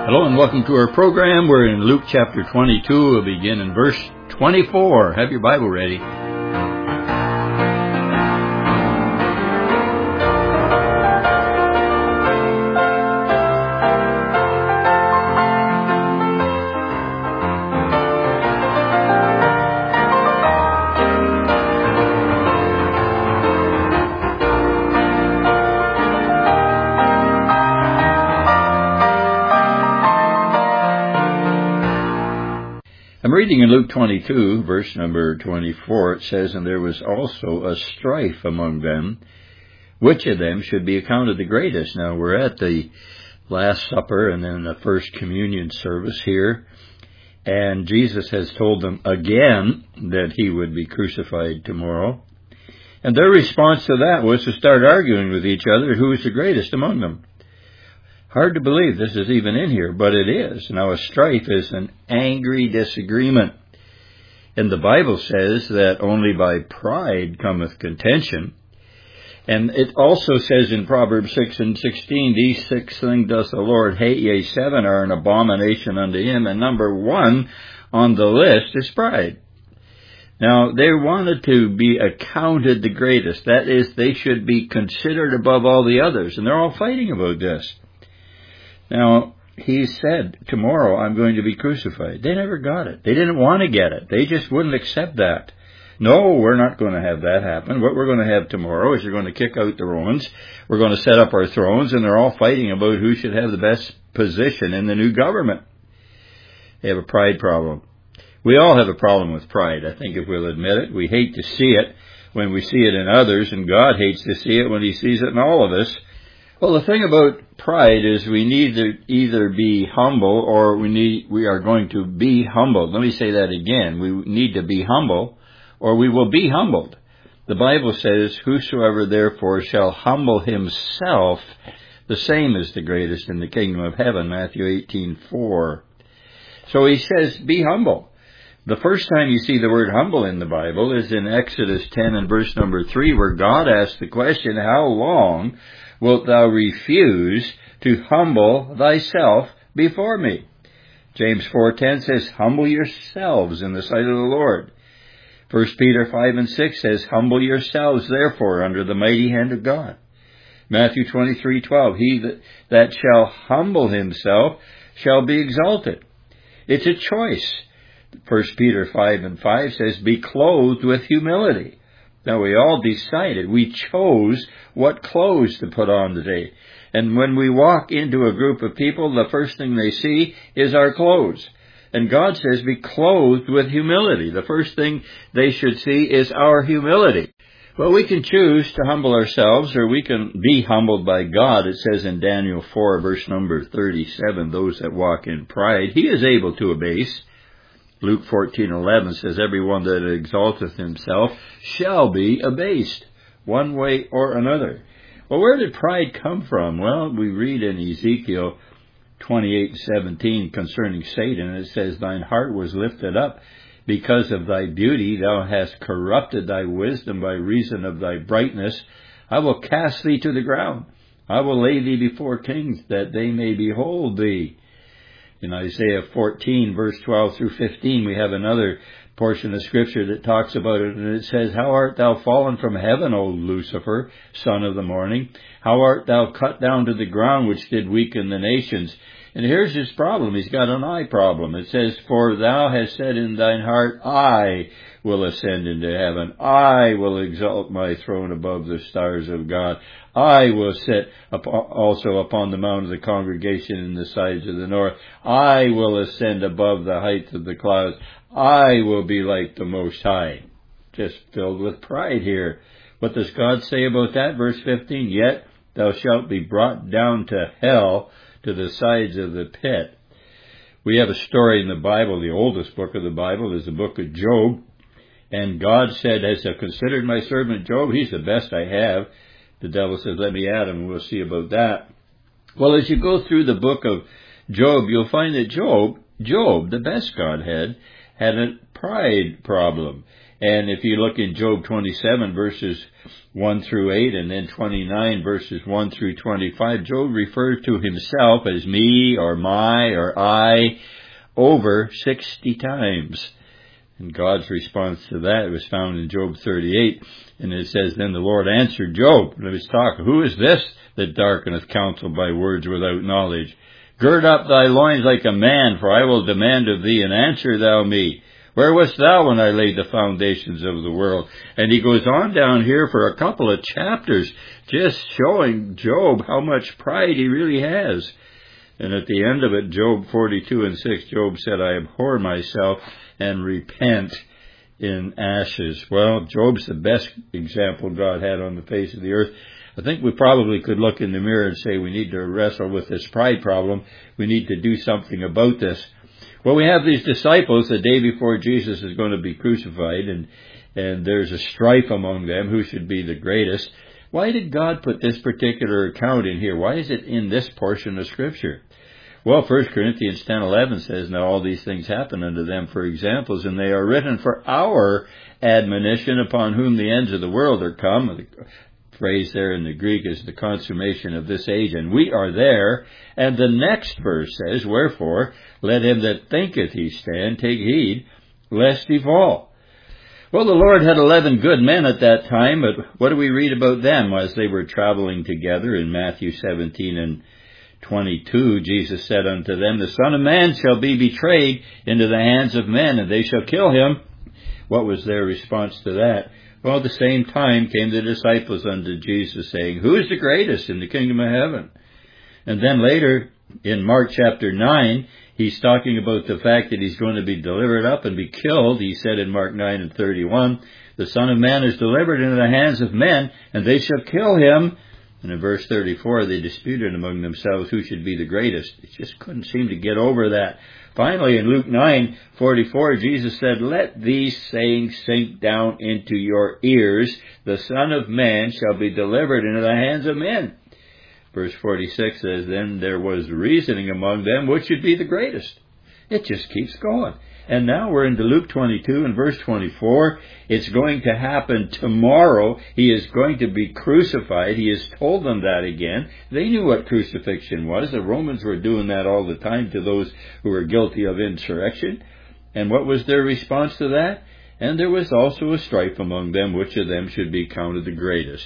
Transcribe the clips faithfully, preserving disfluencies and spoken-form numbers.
Hello and welcome to our program. We're in Luke chapter twenty-two. We'll begin in verse twenty-four. Have your Bible ready. I'm reading in Luke twenty-two, verse number twenty-four. It says, "And there was also a strife among them, which of them should be accounted the greatest." Now, we're at the Last Supper and then the First Communion service here, and Jesus has told them again that he would be crucified tomorrow. And their response to that was to start arguing with each other who is the greatest among them. Hard to believe this is even in here, but it is. Now, a strife is an angry disagreement. And the Bible says that only by pride cometh contention. And it also says in Proverbs six and sixteen, "These six things doth the Lord hate, yea, seven are an abomination unto him." And number one on the list is pride. Now, they wanted to be accounted the greatest. That is, they should be considered above all the others. And they're all fighting about this. Now, he said, tomorrow I'm going to be crucified. They never got it. They didn't want to get it. They just wouldn't accept that. No, we're not going to have that happen. What we're going to have tomorrow is you're going to kick out the Romans. We're going to set up our thrones, and they're all fighting about who should have the best position in the new government. They have a pride problem. We all have a problem with pride, I think, if we'll admit it. We hate to see it when we see it in others, and God hates to see it when he sees it in all of us. Well, the thing about pride is we need to either be humble or we need we are going to be humbled. Let me say that again. We need to be humble or we will be humbled. The Bible says, "Whosoever therefore shall humble himself, the same is the greatest in the kingdom of heaven," Matthew eighteen four. So he says, be humble. The first time you see the word humble in the Bible is in Exodus ten and verse number three, where God asks the question, "How long wilt thou refuse to humble thyself before me?" James four ten says, "Humble yourselves in the sight of the Lord." First Peter five and six says, "Humble yourselves therefore under the mighty hand of God." Matthew twenty-three twelve, "He that, that shall humble himself shall be exalted." It's a choice. First Peter five and five says, "Be clothed with humility." Now, we all decided, we chose what clothes to put on today. And when we walk into a group of people, the first thing they see is our clothes. And God says, be clothed with humility. The first thing they should see is our humility. Well, we can choose to humble ourselves, or we can be humbled by God. It says in Daniel four, verse number thirty-seven, "Those that walk in pride, he is able to abase." Luke fourteen eleven says, "Everyone that exalteth himself shall be abased," one way or another. Well, where did pride come from? Well, we read in Ezekiel twenty-eight seventeen concerning Satan, it says, "Thine heart was lifted up because of thy beauty. Thou hast corrupted thy wisdom by reason of thy brightness. I will cast thee to the ground. I will lay thee before kings, that they may behold thee." In Isaiah fourteen, verse twelve through fifteen, we have another portion of Scripture that talks about it, and it says, "How art thou fallen from heaven, O Lucifer, son of the morning? How art thou cut down to the ground, which did weaken the nations?" And here's his problem. He's got an I problem. It says, "For thou hast said in thine heart, I will ascend into heaven. I will exalt my throne above the stars of God. I will sit also upon the mount of the congregation in the sides of the north. I will ascend above the heights of the clouds. I will be like the Most High." Just filled with pride here. What does God say about that? Verse fifteen, "Yet thou shalt be brought down to hell, to the sides of the pit." We have a story in the Bible. The oldest book of the Bible is the book of Job. And God said, "As I've considered my servant Job, he's the best I have." The devil says, "Let me at him," and we'll see about that. Well, as you go through the book of Job, you'll find that Job, Job, the best God had, had a pride problem. And if you look in Job twenty-seven, verses one through eight, and then twenty-nine, verses one through twenty-five, Job refers to himself as me or my or I over sixty times. And God's response to that was found in Job thirty-eight. And it says, then the Lord answered Job, let us talk, who is this that darkeneth counsel by words without knowledge? Gird up thy loins like a man, for I will demand of thee, and answer thou me. Where wast thou when I laid the foundations of the world? And he goes on down here for a couple of chapters, just showing Job how much pride he really has. And at the end of it, Job forty-two and six, Job said, I abhor myself and repent in ashes. Well, Job's the best example God had on the face of the earth. I think we probably could look in the mirror and say we need to wrestle with this pride problem. We need to do something about this. Well, we have these disciples the day before Jesus is going to be crucified, and, and there's a strife among them who should be the greatest. Why did God put this particular account in here? Why is it in this portion of Scripture? Well, First Corinthians ten eleven says, now all these things happen unto them for examples, and they are written for our admonition, upon whom the ends of the world are come. The phrase there in the Greek is the consummation of this age, and we are there. And the next verse says, wherefore, let him that thinketh he stand take heed, lest he fall. Well, the Lord had eleven good men at that time, but what do we read about them as they were traveling together in Matthew seventeen and twenty-two? Jesus said unto them, the Son of Man shall be betrayed into the hands of men, and they shall kill him. What was their response to that? Well, at the same time came the disciples unto Jesus, saying, who is the greatest in the kingdom of heaven? And then later, in Mark chapter nine, he's talking about the fact that he's going to be delivered up and be killed. He said in Mark nine and thirty-one, the Son of Man is delivered into the hands of men, and they shall kill him. And in verse thirty-four, they disputed among themselves who should be the greatest. They just couldn't seem to get over that. Finally, in Luke nine forty-four, Jesus said, let these sayings sink down into your ears. The Son of Man shall be delivered into the hands of men. Verse forty-six says, then there was reasoning among them which should be the greatest. It just keeps going. And now we're into Luke twenty-two and verse twenty-four. It's going to happen tomorrow. He is going to be crucified. He has told them that again. They knew what crucifixion was. The Romans were doing that all the time to those who were guilty of insurrection. And what was their response to that? And there was also a strife among them, which of them should be counted the greatest.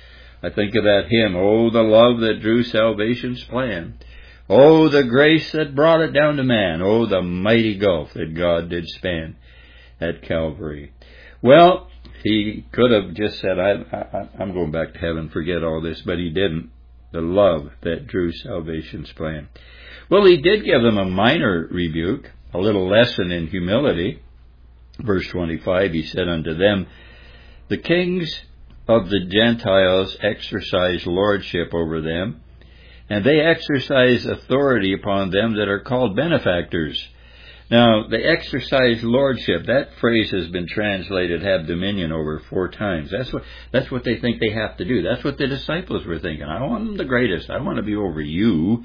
I think of that hymn, oh, the love that drew salvation's plan. Oh, the grace that brought it down to man. Oh, the mighty gulf that God did span at Calvary. Well, he could have just said, I, I, I'm going back to heaven, forget all this, but he didn't. The love that drew salvation's plan. Well, he did give them a minor rebuke, a little lesson in humility. Verse twenty-five, he said unto them, the kings of the Gentiles exercise lordship over them, and they exercise authority upon them that are called benefactors. Now, they exercise lordship. That phrase has been translated have dominion over four times. That's what that's what they think they have to do. That's what the disciples were thinking. I want the greatest. I want to be over you.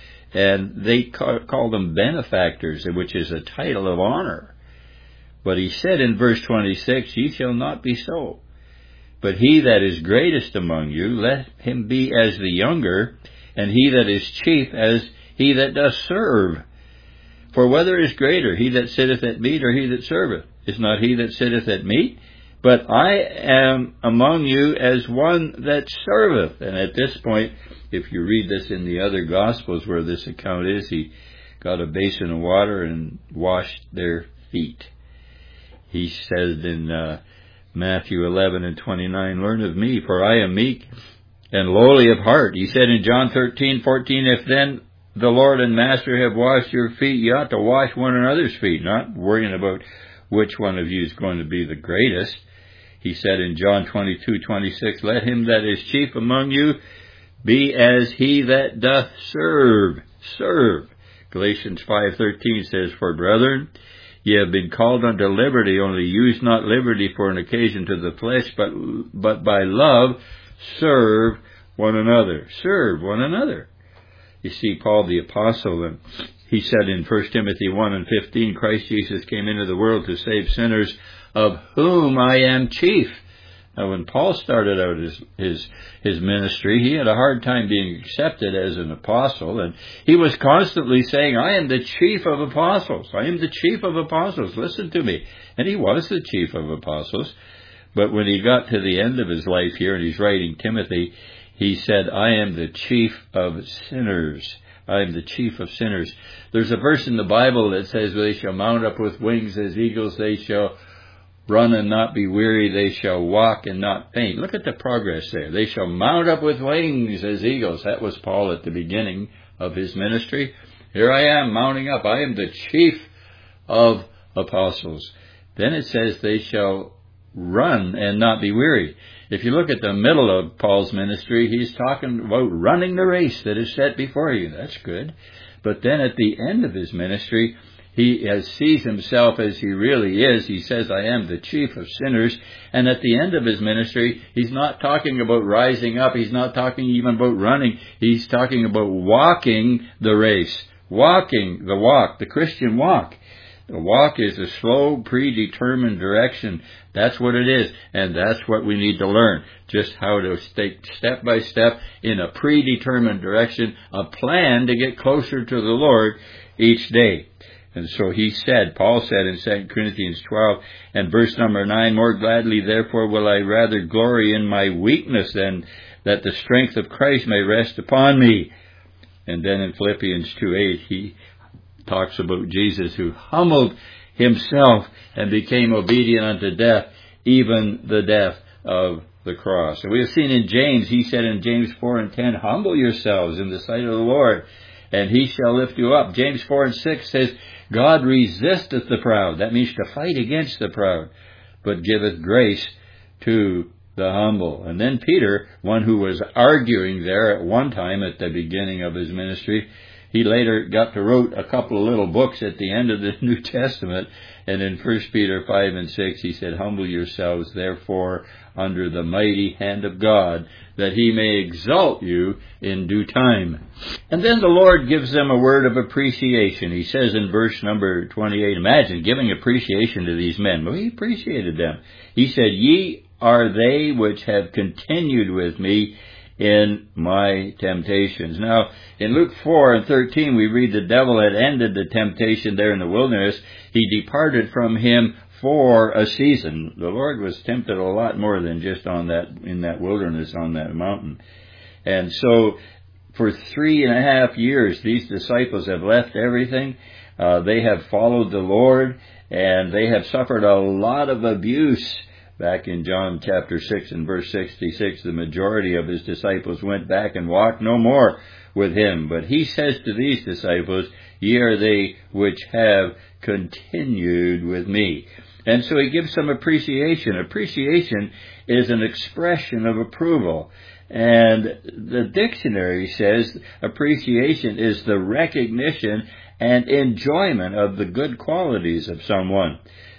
And they call, call them benefactors, which is a title of honor. But he said in verse twenty-six, ye shall not be so. But he that is greatest among you, let him be as the younger, and he that is chief as he that doth serve. For whether is greater, he that sitteth at meat or he that serveth? Is not he that sitteth at meat? But I am among you as one that serveth. And at this point, if you read this in the other Gospels where this account is, he got a basin of water and washed their feet. He says in uh, Matthew eleven and twenty-nine, learn of me, for I am meek and lowly of heart. He said in John thirteen fourteen, if then the Lord and Master have washed your feet, you ought to wash one another's feet, not worrying about which one of you is going to be the greatest. He said in John twenty-two twenty-six, let him that is chief among you be as he that doth serve. Serve. Galatians five thirteen says, for brethren, ye have been called unto liberty, only use not liberty for an occasion to the flesh, but but by love serve one another. Serve one another. You see, Paul the Apostle, and he said in First Timothy one and fifteen, Christ Jesus came into the world to save sinners, of whom I am chief. Now, when Paul started out his, his, his ministry, he had a hard time being accepted as an apostle, and he was constantly saying, I am the chief of apostles. I am the chief of apostles. Listen to me. And he was the chief of apostles. But when he got to the end of his life here, and he's writing Timothy, he said, I am the chief of sinners. I am the chief of sinners. There's a verse in the Bible that says, they shall mount up with wings as eagles. They shall run and not be weary. They shall walk and not faint. Look at the progress there. They shall mount up with wings as eagles. That was Paul at the beginning of his ministry. Here I am mounting up. I am the chief of apostles. Then it says they shall run and not be weary. If you look at the middle of Paul's ministry, he's talking about running the race that is set before you. That's good. But then at the end of his ministry, he has sees himself as he really is. He says, I am the chief of sinners. And at the end of his ministry, he's not talking about rising up. He's not talking even about running. He's talking about walking the race. Walking the walk, the Christian walk. The walk is a slow, predetermined direction. That's what it is. And that's what we need to learn. Just how to take step by step in a predetermined direction, a plan to get closer to the Lord each day. And so he said, Paul said in Second Corinthians twelve and verse number nine, more gladly therefore will I rather glory in my weakness than that the strength of Christ may rest upon me. And then in Philippians two eight, he talks about Jesus who humbled himself and became obedient unto death, even the death of the cross. And we have seen in James, he said in James four and ten, humble yourselves in the sight of the Lord, and he shall lift you up. James four and six says, God resisteth the proud. That means to fight against the proud, but giveth grace to the humble. And then Peter, one who was arguing there at one time at the beginning of his ministry, he later got to wrote a couple of little books at the end of the New Testament. And in First Peter five and six, he said, humble yourselves, therefore, under the mighty hand of God, that he may exalt you in due time. And then the Lord gives them a word of appreciation. He says in verse number twenty-eight, imagine giving appreciation to these men. Well, he appreciated them. He said, ye are they which have continued with me in my temptations. Now, in Luke four and thirteen, we read the devil had ended the temptation there in the wilderness. He departed from him for a season. The Lord was tempted a lot more than just on that, in that wilderness, on that mountain. And so, for three and a half years, these disciples have left everything. Uh, they have followed the Lord, and they have suffered a lot of abuse. Back in John chapter six and verse sixty-six, the majority of his disciples went back and walked no more with him. But he says to these disciples, ye are they which have continued with me. And so he gives some appreciation. Appreciation is an expression of approval. And the dictionary says appreciation is the recognition and enjoyment of the good qualities of someone.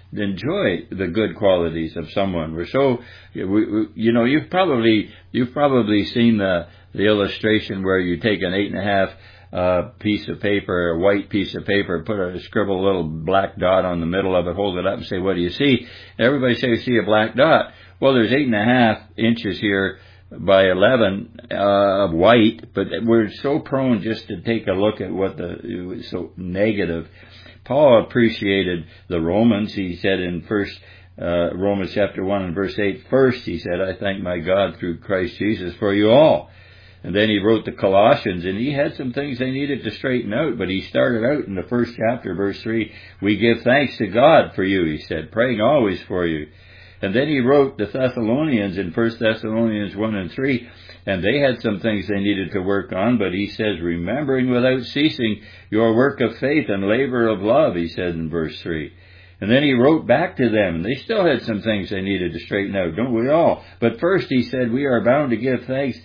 Enjoy the good qualities of someone. We're so, we, we, you know, you've probably you've probably seen the the illustration where you take an eight and a half uh, piece of paper, a white piece of paper, put a scribble a little black dot on the middle of it, hold it up, and say, "What do you see?" Everybody says, "See a black dot." Well, there's eight and a half inches here by eleven uh, of white, but we're so prone just to take a look at what the it was so negative. Paul appreciated the Romans. He said in first uh, Romans chapter one and verse eight, first he said, I thank my God through Christ Jesus for you all. And then he wrote the Colossians, and he had some things they needed to straighten out, but he started out in the first chapter, verse three, we give thanks to God for you, he said, praying always for you. And then he wrote the Thessalonians in First Thessalonians one and three, and they had some things they needed to work on, but he says, remembering without ceasing your work of faith and labor of love, he said in verse three. And then he wrote back to them, and they still had some things they needed to straighten out, don't we all? But first he said, we are bound to give thanks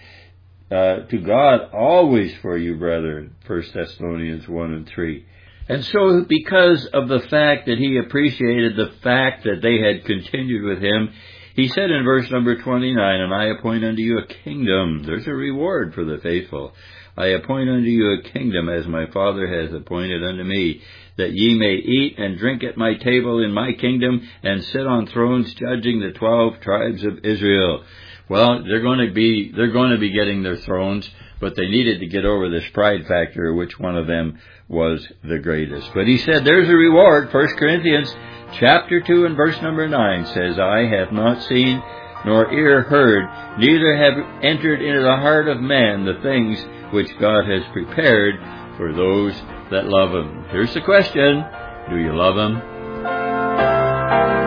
uh, to God always for you, brethren, First Thessalonians one and three. And so because of the fact that he appreciated the fact that they had continued with him, He said in verse number twenty-nine, and I appoint unto you a kingdom. There's a reward for the faithful. I appoint unto you a kingdom as my Father has appointed unto me, that ye may eat and drink at my table in my kingdom, and sit on thrones judging the twelve tribes of Israel. Well, they're going to be, they're going to be getting their thrones, but they needed to get over this pride factor, which one of them was the greatest. But he said there's a reward. First Corinthians chapter two and verse number nine says, Eye hath not seen, nor ear heard, neither have entered into the heart of man the things which God has prepared for those that love him. Here's the question. Do you love him?